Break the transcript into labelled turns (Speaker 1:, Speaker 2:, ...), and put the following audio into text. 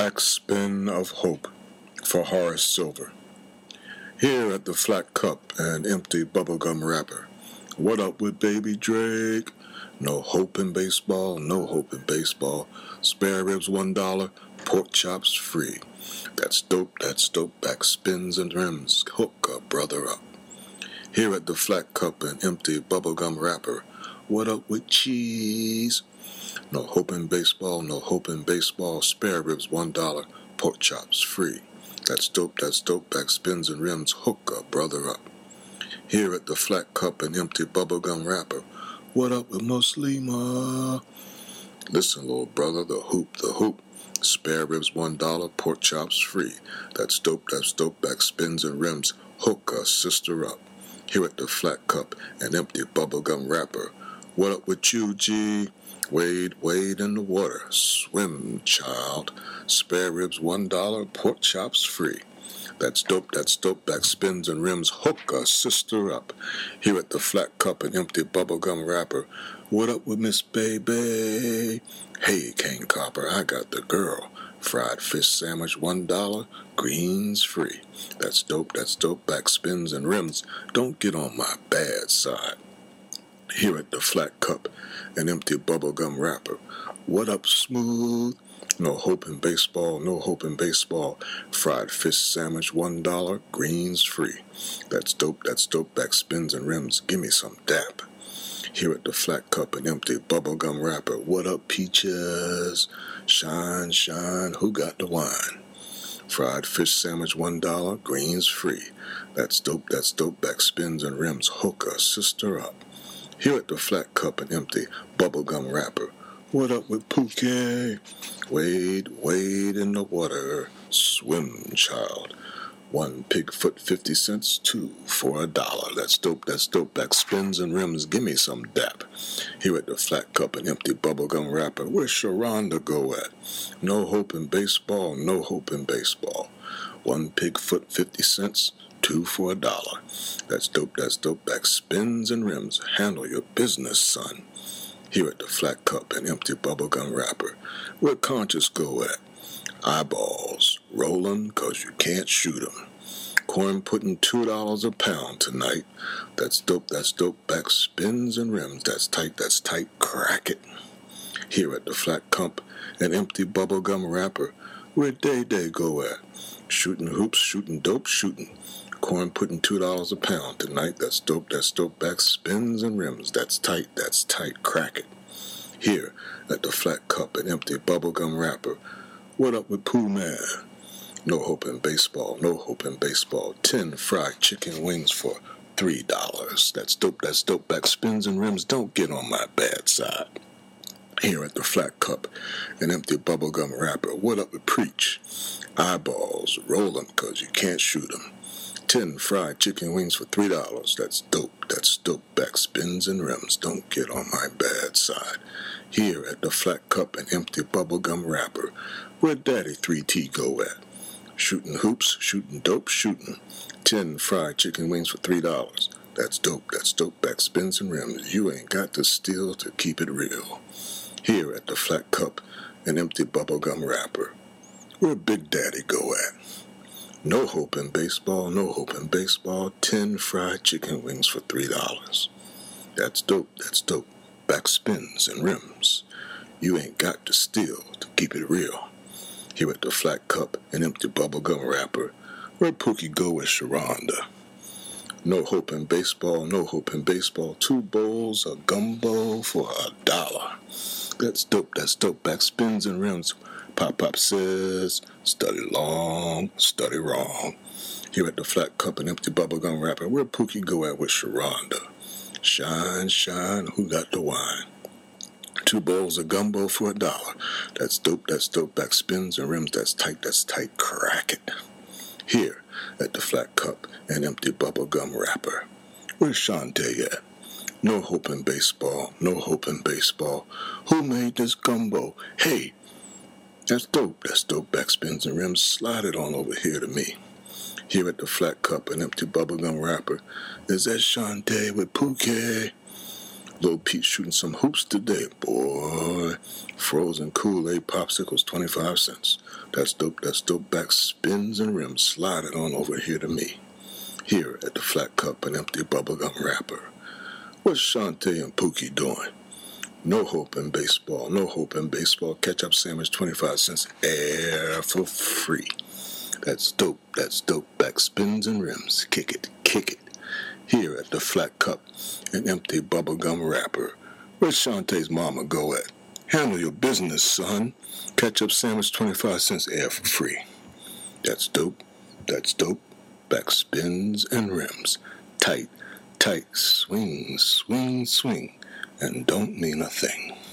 Speaker 1: Backspin of Hope for Horace Silver. Here at the flat cup and empty bubblegum wrapper. What up with Baby Drake? No hope in baseball, no hope in baseball. Spare ribs $1, pork chops free. That's dope, backspins and rims. Hook a brother up. Here at the flat cup and empty bubblegum wrapper. What up with cheese? No hope in baseball, no hope in baseball. Spare ribs $1, pork chops free. That's dope, backspins and rims. Hook a brother up. Here at the flat cup and empty bubblegum wrapper. What up with Muslima? Listen, little brother, the hoop. Spare ribs $1, pork chops free. That's dope, backspins and rims. Hook a sister up. Here at the flat cup and empty bubblegum wrapper. What up with you, G? Wade in the water. Swim, child. Spare ribs $1, pork chops free. That's dope, backspins and rims. Hook a sister up. Here at the flat cup and empty bubblegum wrapper. What up with Miss Baby? Hey, Cane Copper, I got the girl. Fried fish sandwich $1, greens free. That's dope, backspins and rims. Don't get on my bad side. Here at the flat cup and empty bubblegum wrapper. What up, Smooth? No hope in baseball, no hope in baseball. Fried fish sandwich $1, greens free. That's dope, backspins and rims. Give me some dap. Here at the flat cup and empty bubblegum wrapper. What up, Peaches? Shine, who got the wine? Fried fish sandwich $1, greens free. That's dope, backspins and rims. Hook a sister up. Here at the flat cup and empty bubblegum wrapper. What up with Pookie? Wade in the water. Swim, child. 1 pig foot 50 cents, 2 for $1. That's dope, backspins and rims. Give me some dap. Here at the flat cup and empty bubblegum wrapper. Where's Sharonda go at? No hope in baseball, no hope in baseball. 1 pig foot 50 cents. 2 for $1. That's dope, backspins and rims. Handle your business, son. Here at the flat cup and empty bubblegum wrapper. Where conscious go at? Eyeballs, rollin' 'cause you can't shoot 'em. Corn pudding $2 a pound tonight. That's dope, backspins and rims. That's tight, crack it. Here at the flat cup and empty bubblegum wrapper. Where Day go at? Shooting hoops, shooting dope, shooting. Corn pudding $2 a pound tonight. That's dope, backspins and rims. That's tight, crack it. Here at the flat cup and empty bubblegum wrapper. What up with Pooh Man? No hope in baseball, no hope in baseball. 10 fried chicken wings for $3. That's dope, backspins and rims. Don't get on my bad side. Here at the flat cup and empty bubblegum wrapper. What up with Preach? Eyeballs, roll 'em 'cause you can't shoot 'em. 10 fried chicken wings for $3. That's dope, backspins and rims. Don't get on my bad side. Here at the flat cup and empty bubblegum wrapper. Where Daddy 3T go at? Shooting hoops, shooting dope, shooting. 10 fried chicken wings for $3. That's dope, backspins and rims. You ain't got to steal to keep it real. Here at the flat cup and empty bubblegum wrapper. Where Big Daddy go at? No hope in baseball, no hope in baseball. 10 fried chicken wings for $3. That's dope, backspins and rims. You ain't got to steal to keep it real. Here at the flat cup and empty bubblegum wrapper. Where Pookie go with Sharonda? No hope in baseball, no hope in baseball. 2 bowls of gumbo for $1. That's dope, backspins and rims. Pop says, study long, study wrong. Here at the flat cup and empty bubblegum wrapper. Where Pookie go at with Sharonda? Shine, who got the wine? 2 bowls of gumbo for $1. That's dope, backspins and rims. That's tight, crack it. Here at the flat cup and empty bubblegum wrapper. Where's Shantae at? No hope in baseball, no hope in baseball. Who made this gumbo? Hey, that's dope, backspins and rims. Slide it on over here to me. Here at the flat cup and empty bubblegum wrapper. Is that Shantae with Pookie? Lil Pete shooting some hoops today, boy. Frozen Kool-Aid popsicles, 25 cents. That's dope, back spins and rims. Slide it on over here to me. Here at the Flat Cup and Empty Bubblegum Wrapper. What's Shantae and Pookie doing? No hope in baseball, no hope in baseball. Ketchup sandwich, 25 cents. Air for free. That's dope, back spins and rims. Kick it. Here at the Flat Cup and Empty Bubblegum Wrapper. Where's Shantae's mama go at? Handle your business, son. Ketchup sandwich, 25 cents. Air for free. That's dope, back spins and rims. Tight, swing, and don't mean a thing.